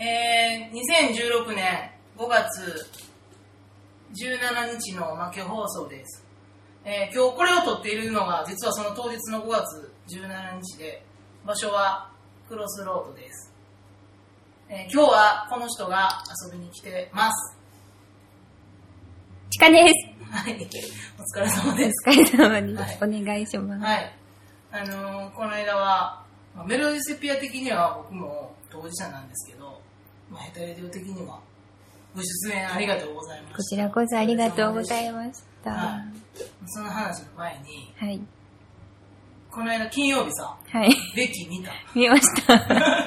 2016年5月17日のおまけ放送です。今日これを撮っているのが実はその当日の5月17日で、場所はクロスロードです。今日はこの人が遊びに来てます。 ちかです。 はい、お疲れ様です。 お疲れ様です。 はい、 お願いします。 はい。この間は、メロディセピア的には僕も当事者なんですけど、ヘタレディオ的にはご出演ありがとうございました。 こちらこそありがとうございました。 はい、その話の前に、 はい、 この間金曜日さ、 はい、 ベッキー見た？ 見ました。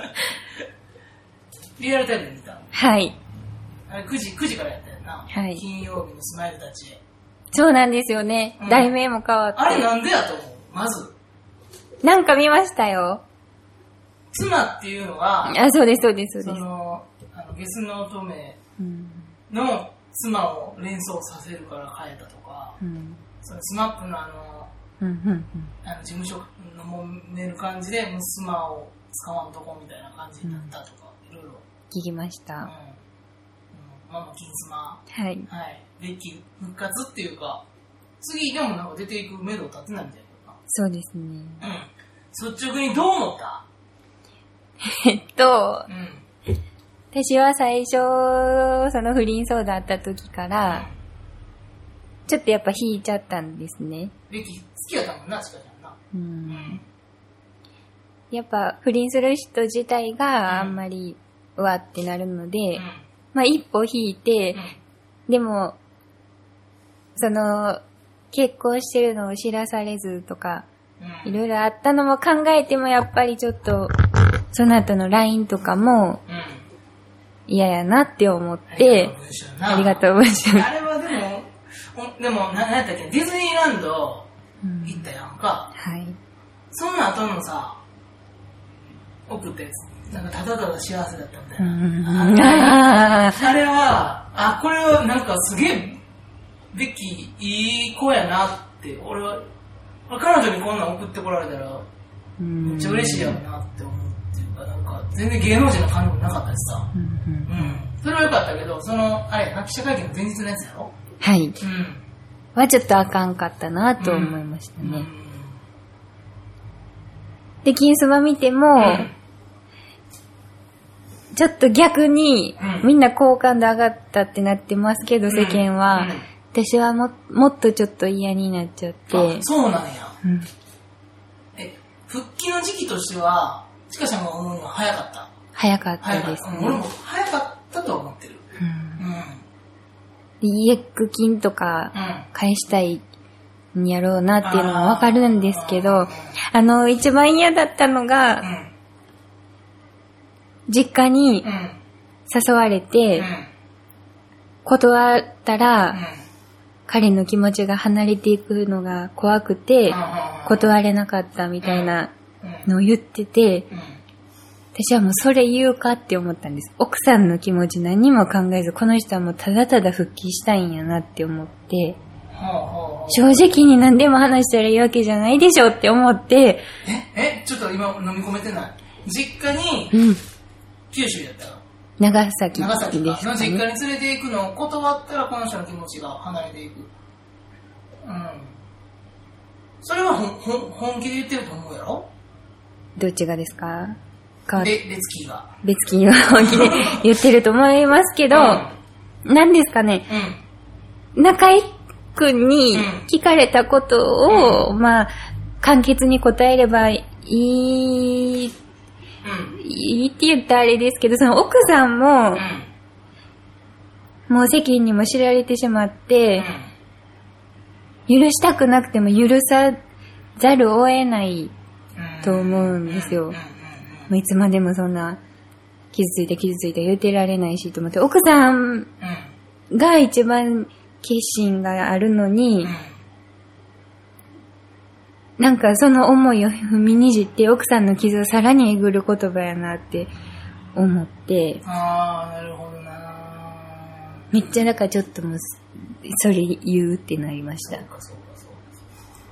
リアルタイムで見た？ はい。 あれ9時からやったよな。 はい。 金曜日のスマイルたちへ。 そうなんですよね。題名も変わって。 あれなんでやと思う？まず。 なんか見ましたよ。 妻っていうのが、 そうです、そうです、そうです。 ゲスの乙女の妻を連想させるから変えたとか、そのスマップの事務所のもめる感じで妻を使わんとこみたいな感じになったとか、いろいろ聞きました。 ママ金妻、 はい、 はい、ベッキー復活っていうか、次でもなんか出ていく目処立ってないみたいな。 そうですね。 率直にどう思った？ 私は最初、その不倫相談あった時から、ちょっとやっぱ引いちゃったんですね。 ベッキー好きやったもんな、しかしな。 やっぱ不倫する人自体があんまりうわってなるので、一歩引いて、でも、結婚してるのを知らされずとか、いろいろあったのも考えてもやっぱりちょっと、その後の LINE とかも嫌やなって思って、ありがとう文章。 あれはでも何やったっけ、ディズニーランド行ったやんか。 はい。 その後のさ、送ったやつ、なんかただただ幸せだったみたいな。あれは、これはなんかすげえ、ベッキーいい子やなって、俺は、彼女にこんなん送ってこられたら、めっちゃ嬉しいやろなって思うっていうか、なんか全然芸能人の感じもなかったしさ。それは良かったけど、あれ、記者会見の前日のやつやろ？ はい。はちょっとあかんかったなと思いましたね。で、金スマ見ても、ちょっと逆に、みんな好感度上がったってなってますけど、世間は。私はもっとちょっと嫌になっちゃって。 そうなんや。復帰の時期としては、ちかちゃんが思うのは早かった？早かったですね。 俺も早かったと思ってる。 利益金とか返したいんやろうなっていうのはわかるんですけど、一番嫌だったのが、実家に誘われて、断ったら、彼の気持ちが離れていくのが怖くて、断れなかったみたいなのを言ってて、私はもうそれ言うかって思ったんです。奥さんの気持ち何も考えず、この人はもうただただ復帰したいんやなって思って、正直に何でも話したらいいわけじゃないでしょって思って、 ちょっと今飲み込めてない。実家に、九州やったら長崎ですかね。 の実家に連れて行くのを断ったらこの人の気持ちが離れていく。それは本気で言ってると思うやろ？ どっちがですか？ 別気が。 別気は本気で言ってると思いますけど、何ですかね。中井くんに聞かれたことを、簡潔に答えればいいって言ったらあれですけど、その奥さんも、もう世間にも知られてしまって、許したくなくても許さざるを得ないと思うんですよ。いつまでもそんな傷ついて言ってられないしと思って、奥さんが一番決心があるのに、なんかその思いを踏みにじって奥さんの傷をさらにえぐる言葉やなって思って、 なるほどな。 めっちゃだからちょっともうそれ言うってなりました。 そうか。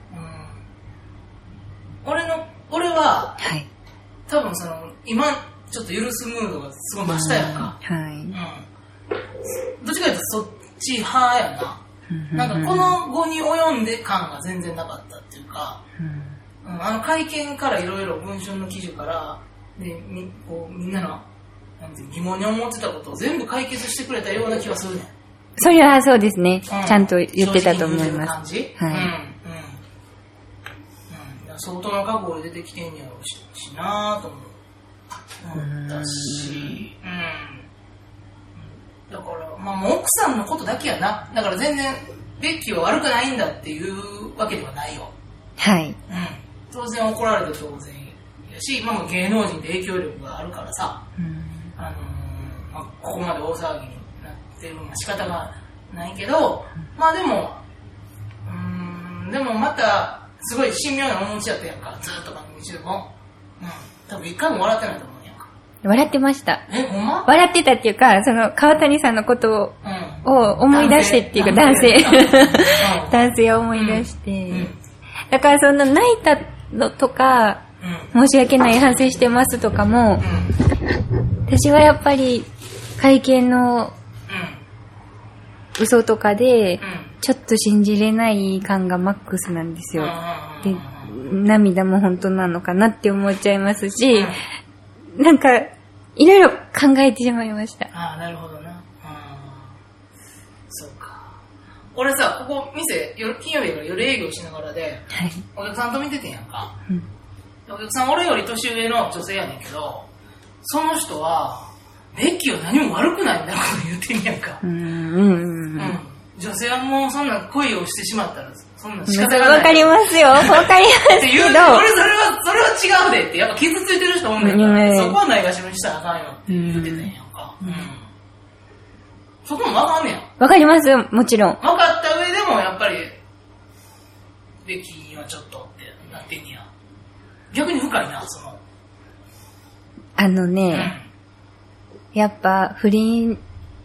俺は、 はい、 多分今ちょっと許すムードがすごい増したやんか。 はい。 うん。どっちかというとそっち派やな。なんかこの後に及んで感が全然なかったっていうか、会見からいろいろ文春の記事からでこうみんなのなんて疑問に思ってたことを全部解決してくれたような気がするねん。 それはそうですね。ちゃんと言ってたと思います。 感じ？はい。相当な覚悟で出てきてんやろうしなぁと思ったし、だからまあもう奥さんのことだけやな。だから全然ベッキーは悪くないんだっていうわけではないよ。 はい。 当然怒られて当然やし、まあ芸能人で影響力があるからさ、まあ、ここまで大騒ぎになってるのは仕方がないけど、まあでもまたすごい神妙な面持ちやったやんか、ずっと番組中も。多分一回も笑ってないと思うやんか。 笑ってました。 ほんま？ 笑ってたっていうか、その川谷さんのことを思い出してっていうか、男性を思い出して。だからその泣いたのとか、申し訳ない反省してますとかも、私はやっぱり会見の嘘とかで、ちょっと信じれない感がマックスなんですよ。で、涙も本当なのかなって思っちゃいますし、なんか、いろいろ考えてしまいました。 ああ、なるほどな。そうか。俺さ、ここ店、金曜日から夜営業しながらで、はい、お客さんと見ててんやんか。お客さん俺より年上の女性やねんけど、その人は、ベッキーは何も悪くないみたいなこと言ってんやんか。女性はもうそんな恋をしてしまったら、そんな仕方がない。 わかりますよ。わかりますけど。 俺それは違うでって、やっぱ傷ついてる人おんねんから、そこはないがしろにしたらあかんよって言ってたんやんか。そこもわかんねや。 わかりますよ、もちろん。 わかった上でもやっぱり、ベッキーにはちょっとってなってんねや。逆に深いな、その。 やっぱ不倫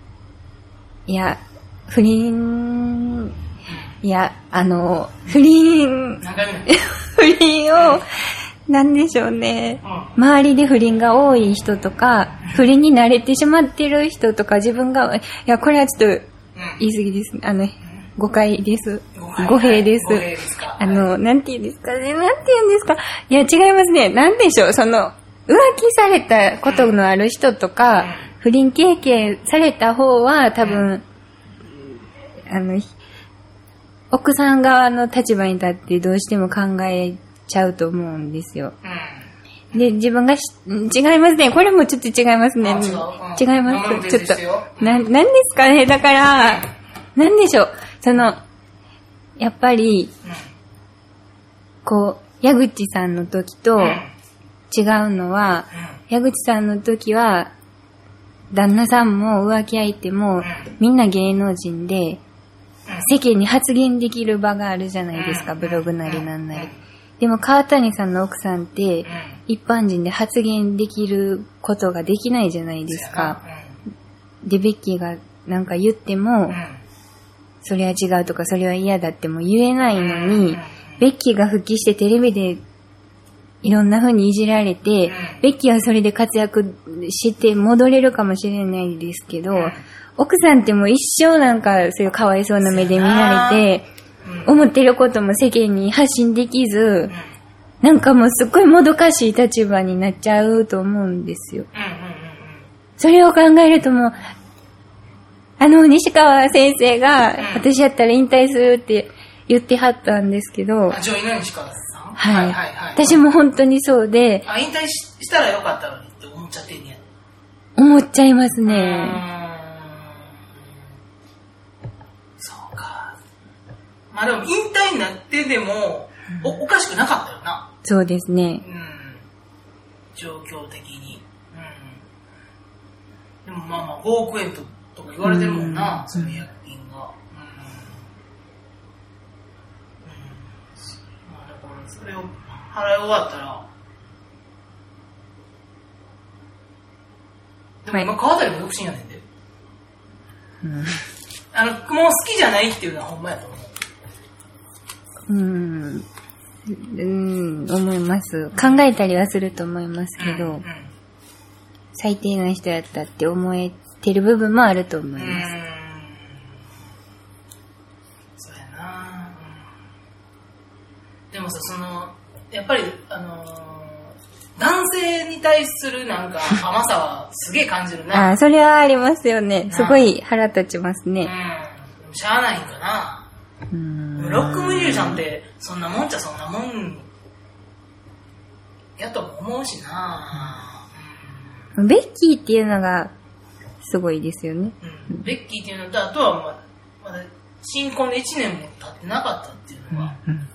を、なんでしょうね。周りで不倫が多い人とか、不倫に慣れてしまってる人とか、自分が、いや、これはちょっと言い過ぎです。誤解です。語弊です。なんて言うんですかね。なんて言うんですか。いや、違いますね。なんでしょう。浮気されたことのある人とか、不倫経験された方は多分、奥さん側の立場に立ってどうしても考えちゃうと思うんですよ。で、自分が違いますね。これもちょっと違いますね。違います。ちょっと。なんですかね。だから、なんでしょう。やっぱり、矢口さんの時と違うのは、矢口さんの時は、旦那さんも浮気相手も、みんな芸能人で、世間に発言できる場があるじゃないですか、ブログなりなんなり。でも川谷さんの奥さんって、一般人で発言できることができないじゃないですか。で、ベッキーがなんか言っても、それは違うとかそれは嫌だっても言えないのに、ベッキーが復帰してテレビでいろんな風にいじられて、ベッキーはそれで活躍して戻れるかもしれないですけど、奥さんってもう一生なんかそういうかわいそうな目で見られて、思ってることも世間に発信できず、なんかもうすっごいもどかしい立場になっちゃうと思うんですよ。それを考えるともう、西川先生が、私やったら引退するって言ってはったんですけど。 女優の西川さん？ はい。私も本当にそうで。 引退したらよかったのにって思っちゃってんねや。 思っちゃいますね。 そうか。まあでも引退になってでも、おかしくなかったよな。 そうですね。 状況的に。でもまあ5億円とか言われてるもんな、その薬品が。まあだからそれを払い終わったら、でも今川谷も独身やねんで。もう好きじゃないっていうのはほんまやと思う。 思います。考えたりはすると思いますけど。 最低な人やったって思えてる部分もあると思います。 そうやな。でもさ、やっぱり男性に対するなんか甘さはすげえ感じるな。 それはありますよね。すごい腹立ちますね。 しゃあないんかな。ロックミュージシャンってそんなもんちゃそんなもんやとも思うしな。 ベッキーっていうのがすごいですよね。 ベッキーっていうのと、あとはまだ新婚で1年も経ってなかったっていうのが。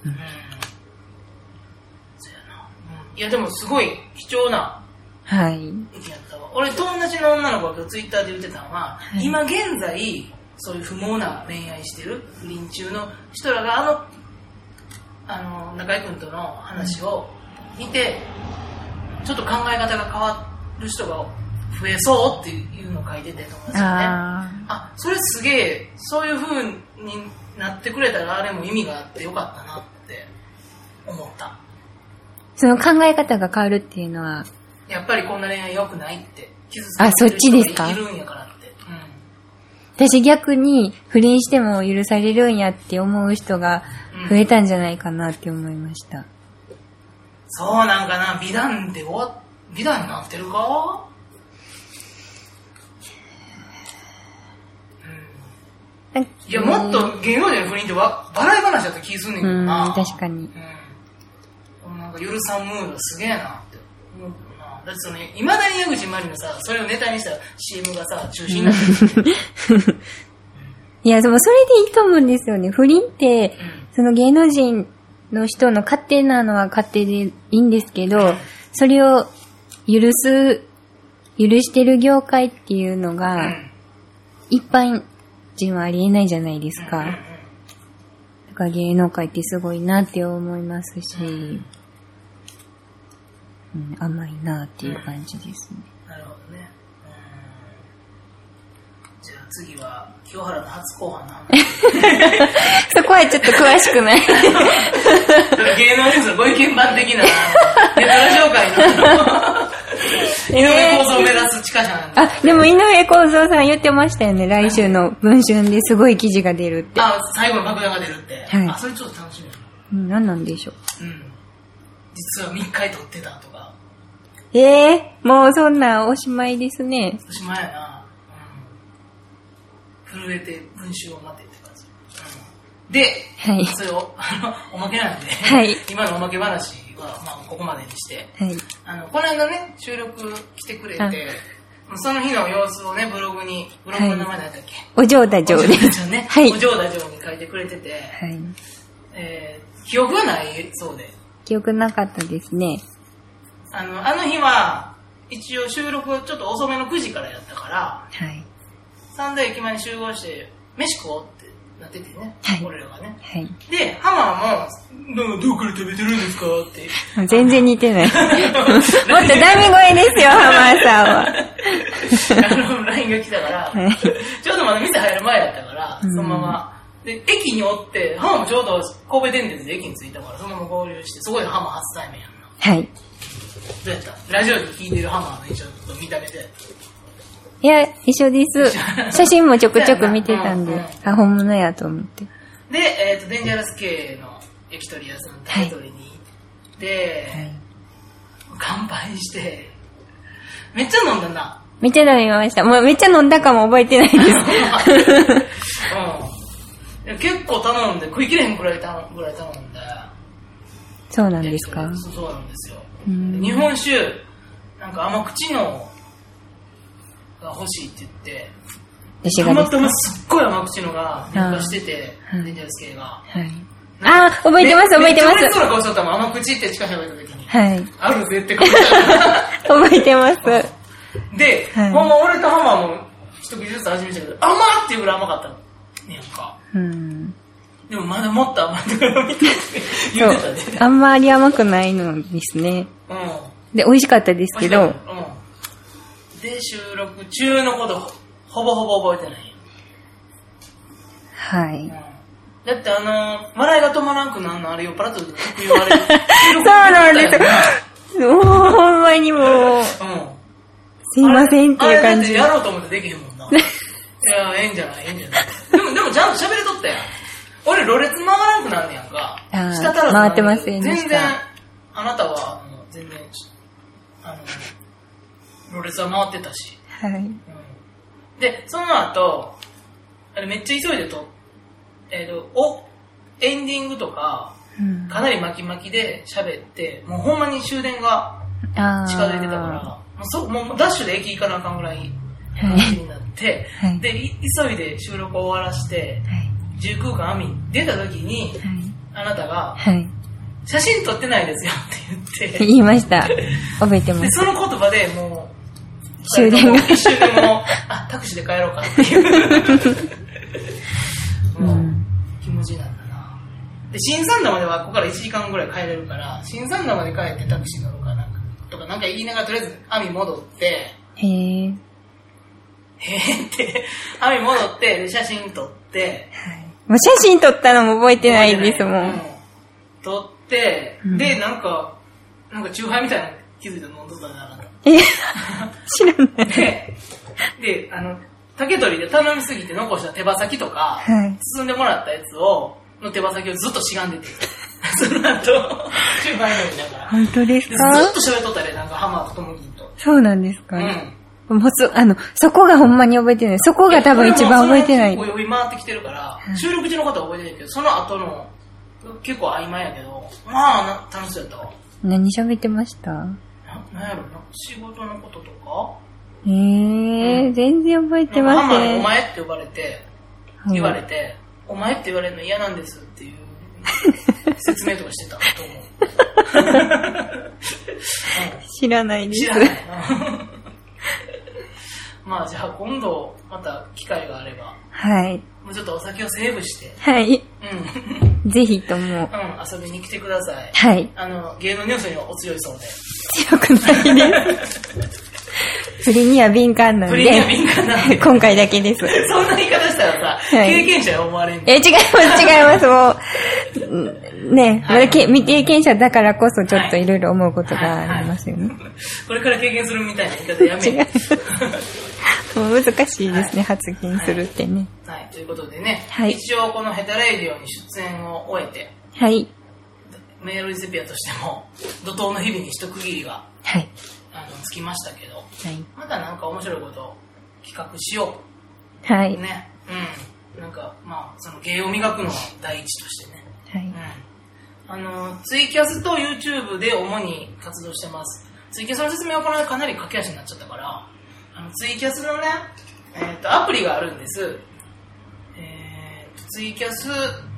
そうやな。いやでもすごい貴重な意見やったわ。俺友達の女の子がツイッターで言ってたのは、今現在そういう不毛な恋愛してる不倫中の人らが中居君との話を見て、ちょっと考え方が変わる人が増えそうっていうのを書いてて、友達がね。それすげえ、そういう風になってくれたらあれも意味があってよかったなって思った。 その考え方が変わるっていうのは、 やっぱりこんな恋愛良くないって傷つけてる人がいるんやからって。 私逆に不倫しても許されるんやって思う人が増えたんじゃないかなって思いました。 そうなんかな。美談になってるか？いや、もっと芸能人の不倫って笑い話だった気すんねんけどな。 確かに。 なんか許さんムードすげえなって思うけどな。だっていまだに矢口真理のさ、それをネタにした CM がさ、中止になってる。 いや、でもそれでいいと思うんですよね。不倫って、その芸能人の人の勝手なのは勝手でいいんですけど、それを許してる業界っていうのが、一般人はありえないじゃないですか。だから芸能界ってすごいなって思いますし、甘いなっていう感じですね。 なるほどね。じゃあ次は清原の初公判の話。 そこはちょっと詳しくない。 芸能ニュースのご意見番的なネタラ紹介の井上公造を目指す地下車なんで。 でも井上公造さん言ってましたよね。来週の文春ですごい記事が出るって。 最後の爆弾が出るって。それちょっと楽しみだな。 何なんでしょう。 実は3回撮ってたとか。 もうそんなおしまいですね。 おしまいやな。震えて文集を待てって感じ。で、それをおまけなんで、今のおまけ話はここまでにして、この間ね収録来てくれて、その日の様子をねブログの名前何だっけ？ お嬢田城ですね。お嬢田城に書いてくれてて、記憶がないそうで。 記憶なかったですね。 あの日は一応収録ちょっと遅めの9時からやったから、三田駅前に集合して飯食おうってなっててね、俺らがね。で、ハマもどこから食べてるんですかって。 全然似てない。もっとダミ声ですよ、ハマさんは。 LINE が来たから、ちょうどまだ店入る前だったから、そのまま。で、駅におって、ハマもちょうど神戸電鉄で駅に着いたから、そのまま合流して、そこでハマ初対面やんな。どうやった？ラジオで聞いてるハマの印象と見た目で。 いや、一緒です。写真もちょくちょく見てたんで、本物やと思って。 で、デンジャラス系の焼き鳥屋さん食べ取りに行って、乾杯して、めっちゃ飲んだな。 めっちゃ飲みました。もうめっちゃ飲んだかも覚えてないです。 結構頼んで、食い切れへんくらい頼んで。 そうなんですか？ そうなんですよ。日本酒、なんか甘口のが欲しいって言って、たまたますっごい甘口のが入荷してて、デンジャラス系が。 覚えてます、覚えてます。 めっちゃそうな顔しとったもん、甘口って近く喋った時に。あるぜって顔した。 覚えてます。 で、ほんま俺とハマも一口ずつ味見したけど、甘っていうぐらい甘かったねやんか。でもまだもっと甘いから見てって言ってたね。 あんまり甘くないのですね。で、美味しかったですけど。 で、収録中のことほぼほぼ覚えてない。だって笑いが止まらんくなるのあれ酔っ払った時に言われる。 そうなんですよ。ほんまにもう。 すいませんっていう感じ。 あれだってやろうと思ってできへんもんな。いや、ええんじゃない。でもちゃんと喋れとったやん。俺、ろれつ回らんくなんねやんか。 舌足らず回ってませんでした。 全然、あなたは、全然、ろれつは回ってたし。 はい。 で、その後、あれめっちゃ急いでと、エンディングとか、かなり巻き巻きで喋って、もうほんまに終電が近づいてたから、もうダッシュで駅行かなあかんぐらい感じになって、はい、で、急いで収録を終わらして、はい、時空間網出た時に、はい、あなたが、はい、写真撮ってないですよって言って。 言いました。覚えてます。 で、その言葉でもう、 終電が。 一瞬でもう、タクシーで帰ろうかっていう。気持ちになったな。で、新三田まではここから1時間ぐらい帰れるから、新三田まで帰ってタクシー乗ろうかなんか言いながらとりあえず網戻って、へーって網戻ってで写真撮って、 はい、もう写真撮ったのも覚えてないんですもん。 撮って、でなんかチューハイみたいなの気づいたら飲んどったんじゃなかった。 知らない。 で竹取で頼みすぎて残した手羽先とか、はい、包んでもらったやつの手羽先をずっとしがんでて、その後、チューハイ飲みながら。本当ですか？ ずっと喋っとったで、なんかハマーとともぎんと。 そうなんですか？もうそこがほんまに覚えてない。そこが多分一番覚えてない。 呼び回ってきてるから、収録中のことは覚えてないけど、その後の、結構曖昧やけど、まあ、楽しそうやったわ。 何喋ってました？ なんやろな、仕事のこととか全然覚えてません。 ハマーにお前って呼ばれて、言われて、お前って言われるの嫌なんですっていう説明とかしてたと思う。 知らないです。 知らない。まあじゃあ今度また機会があれば、はい。もうちょっとお酒をセーブして、 はい。ぜひとも、 遊びに来てください。 はい。 芸能ニュースにはお強いそうで。 強くないです。振りには敏感なんで。 振りには敏感なんで。 今回だけです。 そんな言い方したらさ、経験者に思われる。 違います、もう。ね、未経験者だからこそちょっといろいろ思うことがありますよね。 これから経験するみたいな言い方やめる。 もう難しいですね、発言するってね。 はい、ということでね、一応このヘタレイディオに出演を終えて、 はい。 メールリセピアとしても、怒涛の日々に一区切りが、はい。つきましたけど、はい、またなんか面白いことを企画しよう。はい。ね。なんか、まあ、その芸を磨くのは第一としてね。はい。ツイキャスと YouTube で主に活動してます。ツイキャスの説明はこの間かなり駆け足になっちゃったから、ツイキャスのね、アプリがあるんです。ツイキャス、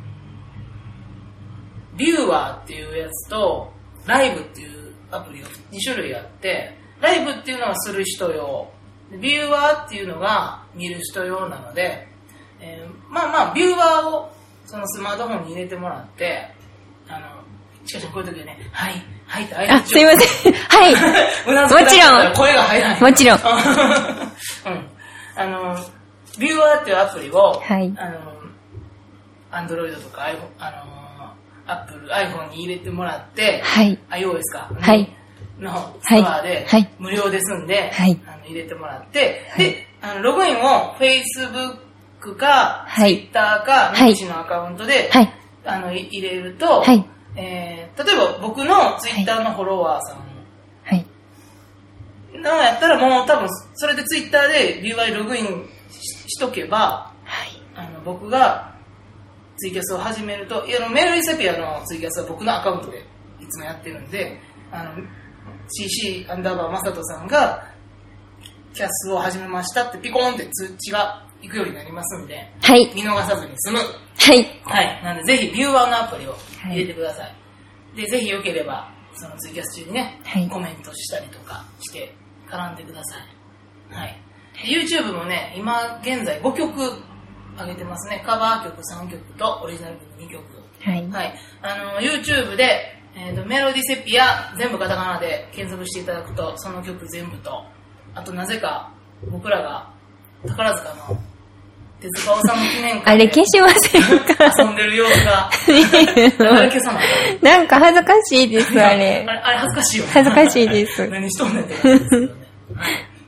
ビューワーっていうやつと、ライブっていうアプリが2種類あって、ライブっていうのはする人用、ビューワーっていうのが見る人用なので、まあビューワーをそのスマートフォンに入れてもらって、しかしこういう時はね、はい、はいって相手すいません。はい。もちろん。 声が入らない。 もちろん。 ビューワーっていうアプリを、 はい。 Android とかApple、iPhone に入れてもらって、 はい。 iOS か。 はい。 のストアで、はい。無料ですんで、はい。入れてもらって、はい、で、ログインを Facebook か、はい。Twitter か、ミクシーのアカウントで、はい。入れると、はい。例えば僕の Twitter のフォロワーさん、はい。のやったらもう多分、それで Twitter でビューワーにログイン しとけば、はい。僕がツイキャスを始めると、メールリセピアのツイキャスは僕のアカウントでいつもやってるんで、CC アンダーバーマサトさんがキャスを始めましたってピコーンって通知が行くようになりますんで、はい。見逃さずに済む。はい。はい。なのでぜひビューワーのアプリを入れてください。はい、で、ぜひよければ、そのツイキャス中にね、はい、コメントしたりとかして絡んでください。はい。YouTube もね、今現在5曲上げてますね。カバー曲3曲とオリジナル曲2曲。はい。はい。YouTube で、メロディセピア全部カタカナで検索していただくとその曲全部と、あとなぜか僕らが宝塚の手塚治虫記念館であれ消しませんか？ 遊んでる様子があれ消さない？ なんか恥ずかしいですあれ。 あれ恥ずかしいよね。 恥ずかしいです。 何しとんねんって感じですよね。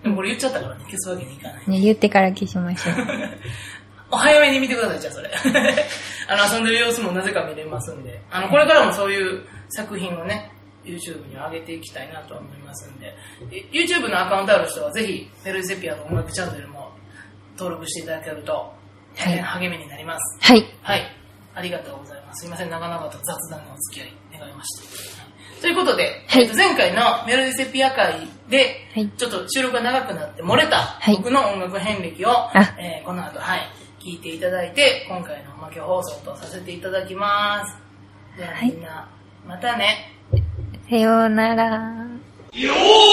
でもこれ言っちゃったからね、消すわけにいかない。 ね、言ってから消しましょう。 お早めに見てください、じゃあそれ。遊んでる様子もなぜか見れますんで。これからもそういう作品をね、YouTube に上げていきたいなと思いますんで、YouTube のアカウントある人はぜひ、メロディセピアの音楽チャンネルも登録していただけると、大変励みになります。 はい。 はい。ありがとうございます。すいません、長々と雑談のお付き合い願いました。ということで、はい、前回のメロディセピア会で、はい、ちょっと収録が長くなって漏れた僕の音楽遍歴を、この後、聞いていただいて、今回のおまけ放送とさせていただきます。ではみんな、またね。 さようなら。 よ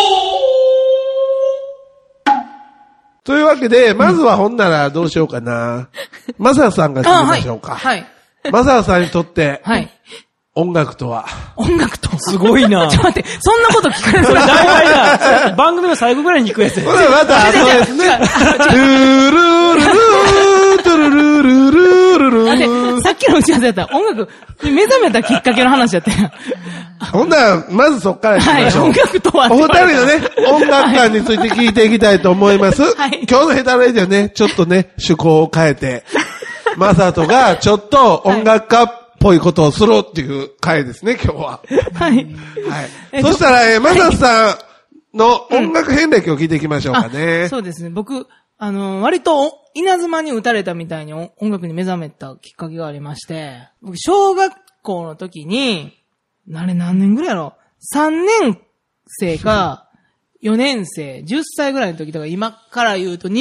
ーというわけで、まずはほんならどうしようかな。マサさんが決めましょうか。 はい。 マサさんにとって、 はい。 音楽とは音楽とすごいな。 ちょっと待って、そんなこと聞かれる。 それ大体だ。番組の最後ぐらいに聞くやつ。 これまた後ですね。トゥルルルルトゥルルルルルルさっきの打ち合わせやったら音楽目覚めたきっかけの話やったやん。 ほんなら、まずそっから行きましょう。 はい、音楽とはお二人のね、音楽観について聞いていきたいと思います。はい、今日のヘタレイではね、ちょっとね、趣向を変えて、マサトがちょっと音楽家っぽいことをするっていう回ですね、今日は。 はい。 はい。そしたら、マサさんの音楽遍歴を聞いていきましょうかね。 そうですね。僕、割と稲妻に打たれたみたいに音楽に目覚めたきっかけがありまして、僕、小学校の時に、何年ぐらいやろ ?3 年生か4年生、10歳ぐらいの時とか、今から言うと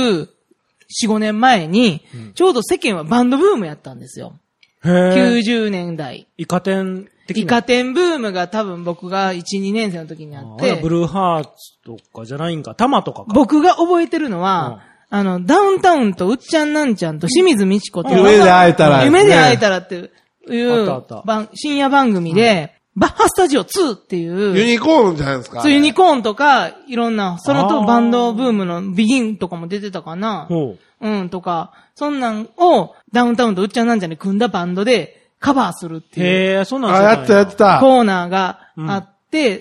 24、5年前に、ちょうど世間はバンドブームやったんですよ。90年代。 イカ天的な。 イカ天ブームが多分僕が1、2年生の時にあって。 ブルーハーツとかじゃないんか、タマとかか。 僕が覚えてるのは、ダウンタウンとうっちゃんなんちゃんと清水美智子と、 夢で会えたら、 夢で会えたらっていう深夜番組で、バッハスタジオ2っていう。 ユニコーンじゃないですか。 そう、ユニコーンとか、いろんな、それとバンドブームのビギンとかも出てたかな。とか、そんなんをダウンタウンとうっちゃんなんちゃんで組んだバンドでカバーするっていう。 そうなんですか。やってた。 コーナーがあって、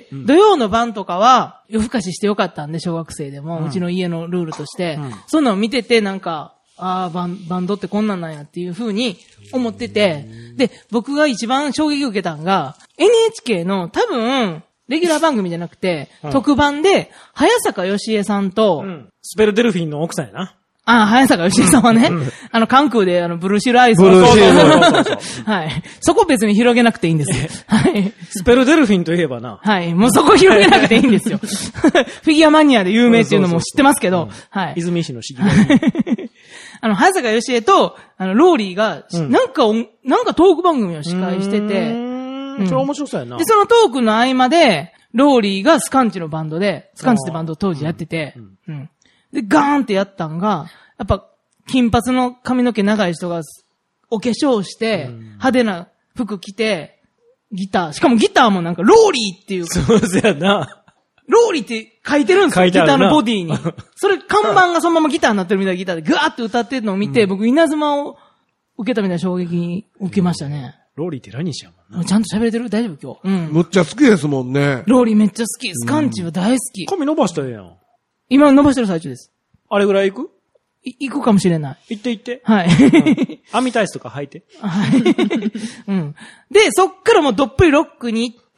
土曜の晩とかは夜更かししてよかったんで、小学生でも、うちの家のルールとして、そんなの見ててなんか、バンドってこんなんなんやっていう風に思ってて、で、僕が一番衝撃を受けたんが、NHK の多分、レギュラー番組じゃなくて、特番で、早坂芳恵さんと、 スペルデルフィンの奥さんやな。 早坂芳恵さんはね、関空でブルーシールアイスを。 ブルーシール。 はい。そこ別に広げなくていいんですよ。はい。 スペルデルフィンといえばな。 はい。もうそこ広げなくていいんですよ。フィギュアマニアで有名っていうのも知ってますけど、はい。 泉市の市議早坂芳恵と、ローリーが、なんかトーク番組を司会してて、 それ面白そうやな。 で、そのトークの合間で、ローリーがスカンチのバンドで、スカンチってバンドを当時やってて、で、ガーンってやったんが、やっぱ、金髪の髪の毛長い人が、お化粧して、派手な服着て、ギター、しかもギターもなんか、ローリーっていう。 そうやな。 ローリーって書いてるんですよ、ギターのボディに。それ、看板がそのままギターになってるみたいなギターで、ガーって歌ってるのを見て、僕、稲妻を受けたみたいな衝撃に受けましたね。 ローリーって何しやもんな。ちゃんと喋れてる？大丈夫今日。 むっちゃ好きですもんね。 ローリーめっちゃ好き。スカンチは大好き。 髪伸ばしたらええやん。 今伸ばしてる最中です。 あれぐらい行く？ 行くかもしれない。 行って行って。 はい。 網タイツとか履いて。 はい。で、そっからもうどっぷりロックに行って、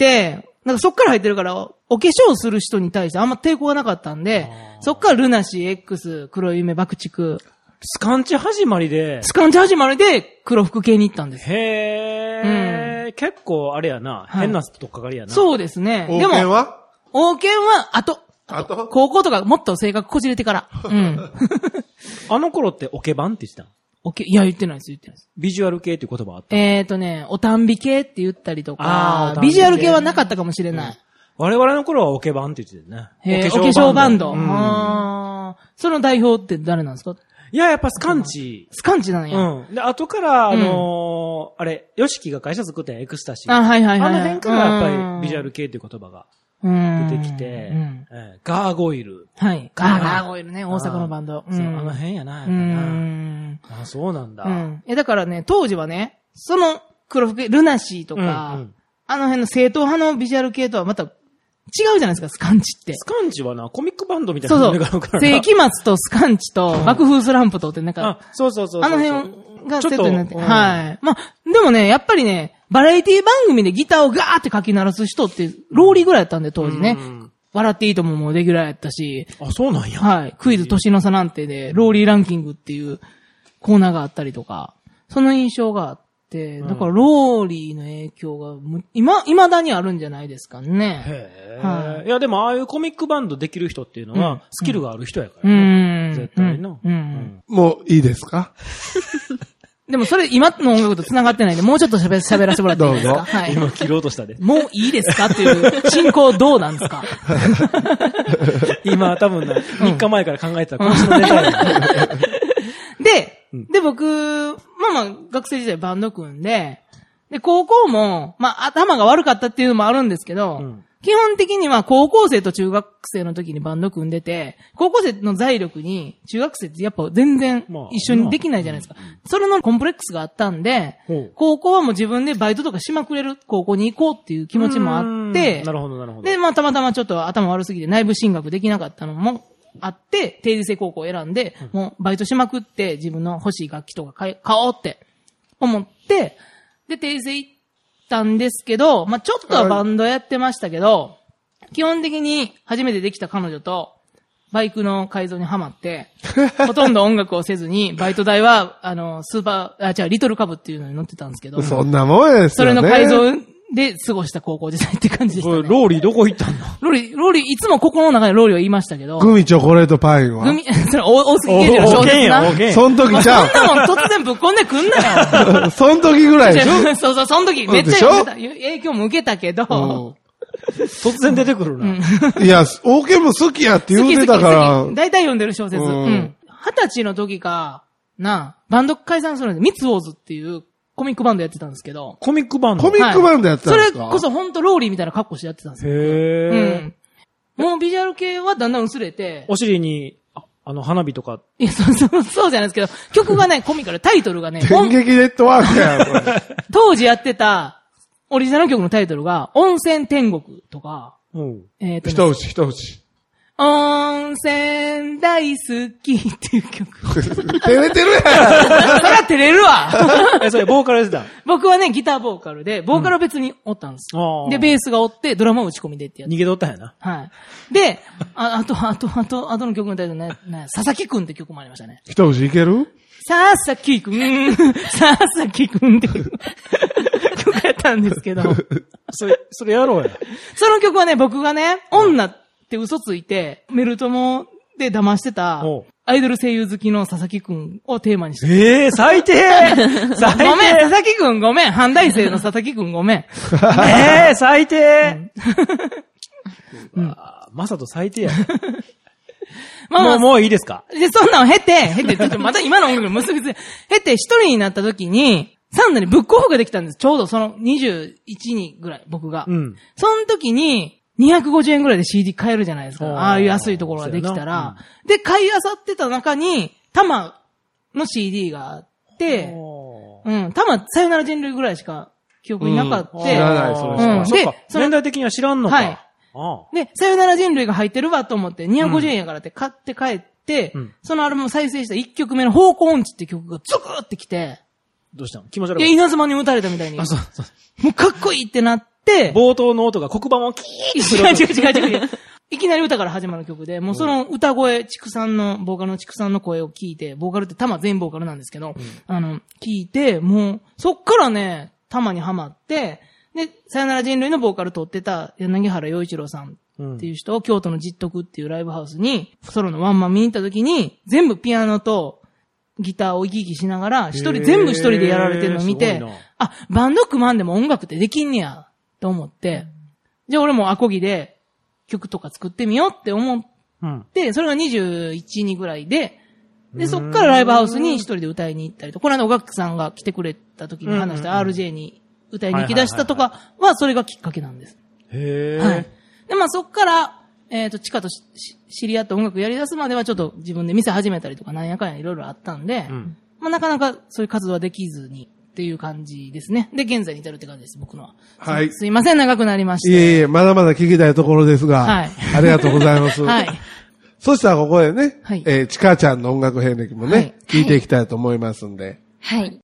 なんかそっから入ってるから、お化粧する人に対してあんま抵抗がなかったんで、そっからルナシー X、黒い夢爆竹。 スカンチ始まりで黒服系に行ったんです。 へー。結構あれやな。変なとっかかりやな。 そうですね。 王権は後。高校とかもっと性格こじれてから。 あの頃ってオケ版って言ってたの？ いや、言ってないです。 ビジュアル系っていう言葉あった？ おたんび系って言ったりとか、ビジュアル系はなかったかもしれない。 我々の頃はオケ版って言ってたよね。 お化粧バンド。その代表って誰なんですか？ いや、やっぱスカンチ。 スカンチなんや。 で、後から、あれ、ヨシキが会社作ったやん、エクスタシー。 はい。 あの辺からやっぱりビジュアル系っていう言葉が出てきて、ガーゴイル。 はい。ガーゴイルね、大阪のバンド。 そう、あの辺やな、やっぱな。あ、そうなんだ。 だからね、当時はね、その黒服、ルナシーとか、あの辺の正統派のビジュアル系とはまた違うじゃないですか、スカンチって。 スカンチはな、コミックバンドみたいなそうのがあるから世紀末とスカンチと爆風スランプとってなんか、 そうそうそう。 あの辺がセットになって、 ちょっとはい。まあ、でもね、やっぱりね、バラエティ番組でギターをガーって書き鳴らす人って、ローリーぐらいやったんで、当時ね。笑っていいとももうレギュラーやったし。 あ、そうなんや。 はい。クイズ年の差なんてで、ローリーランキングっていうコーナーがあったりとか、その印象があって、だからローリーの影響が、未だにあるんじゃないですかね。 へはぇ。いや、でもああいうコミックバンドできる人っていうのは、スキルがある人やからね。絶対な。 もういいですか？ でもそれ今の音楽と繋がってないんで、もうちょっと喋らせてもらっていいですか？はい。 今切ろうとしたで。 もういいですかっていう進行どうなんですか？ 今多分な、3日前から考えてた今週のネタや。 で、僕、学生時代バンド組んで、で、高校も、頭が悪かったっていうのもあるんですけど、基本的には高校生と中学生の時にバンド組んでて、高校生の財力に中学生ってやっぱ全然一緒にできないじゃないですか。それのコンプレックスがあったんで、高校はもう自分でバイトとかしまくれる高校に行こうっていう気持ちもあって、 なるほどなるほど。 で、たまたまちょっと頭悪すぎて内部進学できなかったのもあって、定時制高校を選んで、もうバイトしまくって自分の欲しい楽器とか買おうって思って、で、定時制行ったんですけど、ちょっとはバンドやってましたけど、基本的に初めてできた彼女とバイクの改造にハマって、ほとんど音楽をせずに、バイト代は、リトルカブっていうのに乗ってたんですけど。 そんなもんですよね。 それの改造で過ごした高校時代って感じでしたね。 ローリーどこ行ったんだ？ ローリー、いつも心の中でローリーを言いましたけど。 グミチョコレートパインはそれ、大杉刑事の小説な。 そん時ちゃう。 そんなもん突然ぶっ込んでくんなよ。 そん時ぐらいでしょ？ そう、そん時めっちゃ影響も受けたけど。 突然出てくるな。 いや、オーケーも好きやって言うてたから。 大体読んでる小説。20歳の時か、バンド解散するんで、ミツウォーズっていうコミックバンドやってたんですけど。 コミックバンドコミックバンドやってたんですか？ それこそほんとローリーみたいな格好してやってたんですよ。 へー。もうビジュアル系はだんだん薄れて。 お尻に、花火とか。 いや、そうじゃないですけど、曲がね、コミカル、タイトルがね。 電撃ネットワークやこれ。 当時やってた、オリジナル曲のタイトルが、温泉天国とか、 一節。 温泉大好きっていう曲。 照れてるやん。 それは照れるわ。 それボーカルですだ。 僕はね、ギターボーカルで、ボーカルは別におったんです。で、ベースがおって、ドラムを打ち込みでってやつ。 逃げとったんやな。 はい。で、あとの曲のタイトルね、佐々木くんって曲もありましたね。 一節いける？ 佐々木くん、佐々木くんっていう曲やったんですけど。 それやろうや。 その曲はね、僕がね、女って嘘ついて、メルトモで騙してた、アイドル声優好きの佐々木くんをテーマにして。 最低ごめん、佐々木くんごめん。阪大生の佐々木くんごめん。 最低まさと最低や。もういいですか？ で、そんなんを経て、また今の音楽の結びついて、経て一人になった時に、サンダにブックオフができたんです。ちょうどその21人ぐらい、僕が。その時に、250円ぐらいで CD 買えるじゃないですか。ああいう安いところができたら。で、買い漁ってた中に、タマの CD があって、タマ、さよなら人類ぐらいしか記憶になかった。知らない、それ。 で、年代的には知らんのか。 はい。で、さよなら人類が入ってるわと思って、250円やからって買って帰って、そのアルバムを再生した1曲目の方向音痴って曲がズクーってきて、 どうしたの？気持ち悪い。 いや、稲妻に打たれたみたいに。もうかっこいいってなって、 冒頭の音が黒板をキーッする。 違う。いきなり歌から始まる曲で、もうその歌声、ボーカルの畜産の声を聞いて、ボーカルってタマ全員ボーカルなんですけど、聞いて、もう、そっからね、タマにハマって、で、さよなら人類のボーカル撮ってた柳原洋一郎さんっていう人を京都の実徳っていうライブハウスにソロのワンマン見に行った時に、全部ピアノとギターを生き生きしながら、全部一人でやられてるのを見て、バンド組まんでも音楽ってできんねや、と思って、じゃあ俺もアコギで曲とか作ってみようって思って、それが21、2ぐらいで、そっからライブハウスに一人で歌いに行ったりと、この間お楽器さんが来てくれた時に話した RJ に歌いに行き出したとかは、それがきっかけなんです。はい。で、そっから、チカと知り合って音楽やり出すまではちょっと自分で店始めたりとかなんやかんやいろいろあったんで、なかなかそういう活動はできずに、 っていう感じですね。で、現在に至るって感じです、僕のは。 はい。 すいません、長くなりました。 いえいえ、まだまだ聞きたいところですが、はい。ありがとうございます。はい。そしたらここでね、はい。ちかちゃんの音楽遍歴もね、はい、聞いていきたいと思いますんで。 はい。